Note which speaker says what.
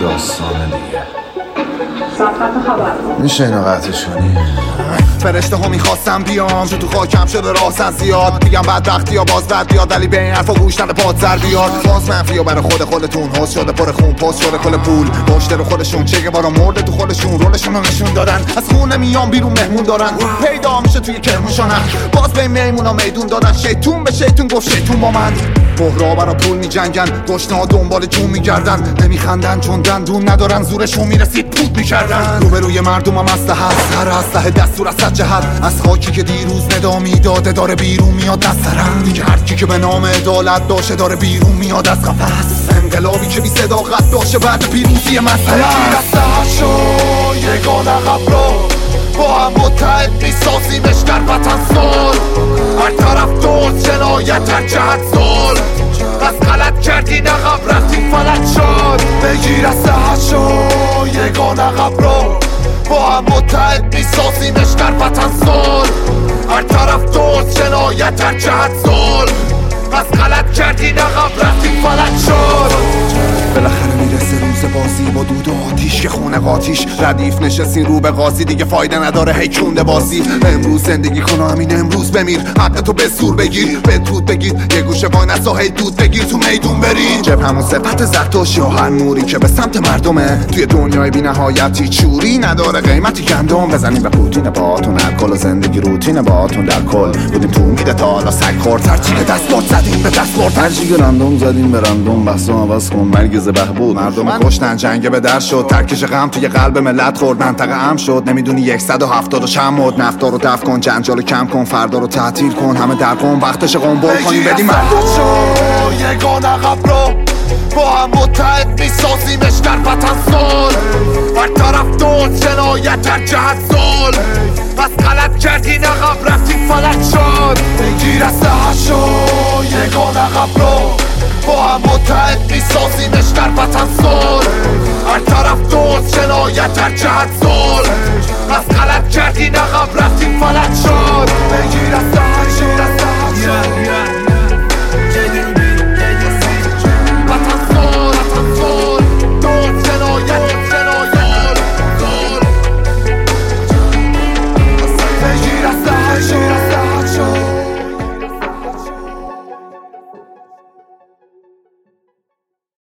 Speaker 1: داستانه دیگه.
Speaker 2: صفحت خبر
Speaker 1: میشه اینو قطعش کنی؟
Speaker 3: فرشته ها میخواستم بیام چون تو خاکم شده راستن زیاد میگم بدبختی ها باز بد بیاد ولی به این حرفا گوش نده پاد سر بیاد باز منفی ها برای خودتون حس شده پر خون پست شده کل پول پشت رو خودشون چه بارا مرده تو خودشون رولشون رو نشون دادن از خون نمیام بیرون مهمون دارن پیدا میشه توی کرمونشانن باز به میمونا میدون دادن شیطون به شیطون گفت شیطون با من بحرا برا پول میجنگن گشنه دنبال جون میگردن نمیخندن چون دندون ندارن زورشون میرسید پود میکردن روبروی مردمم اسلحه هر اسلحه دستور از جهت از خاکی که دیروز ندا میداده داره بیرون میاد از سرم دیگه هر کی که به نام عدالت داشه داره بیرون میاد از قفس انقلابی که بی صداقت داشه بعد پیروزی مسئله دست شو یگان عقب رو با هم متحد میسازیمش در وطن سال هر طرف دوست جنایت هر جهت سال از غلط کردین عقب رفتین فلک شد بگیر از سهر شو یگان عقب رو با هم متحد میسازیمش در وطن سال هر طرف دوست جنایت هر جهت سال از غلط کردین عقب رفتین فلک شد بالاخره میرسه روز بازی با دود و آتیش که خونه قاتیش ردیف نشستین رو به قاضی دیگه فایده نداره هی کونده بازی امروز زندگی کن و همین امروز بمیر حق تو به زور بگیر به دود بگیر یه گوشه وای نسا هی دود بگیر تو میدون برین جب همون صفت زرتشتی و هر نوری که به سمت مردمه توی دنیای بی نهایتی چوری نداره قیمتی گندم بزنیم به پوتین باهاتون الکل و زندگی روتین باهاتون در کل بودیم تو میده تا حالا سگ خورد هرچی که دست برد زدیم به دست برد
Speaker 1: هرچی که رندوم زدیم به رندوم بحثم عوض کن مرگز بهبود
Speaker 3: مردم کشتن جنگ به در شد ترکش غم توی قلب ملت خورد منطقه هم شد نمیدونی 170 چند مد نفتا رو دفع کن جنجالو کم کن فردا رو تعطیل کن همه در کن وقتش قنبل کنیم بدیم مردم شو یگان عقب رو با هم متحد میسازیمش در وطن سال هر طرف دوست جنایت هر جهت سال پس غلط کردین عقب رفتین فلک شد بگیر از سهر شو یگان عقب رو با هم متحد میسازیمش در وطن سال هر طرف دوست جنایت هر جهت سال پس غلط کردین عقب رفتین فلک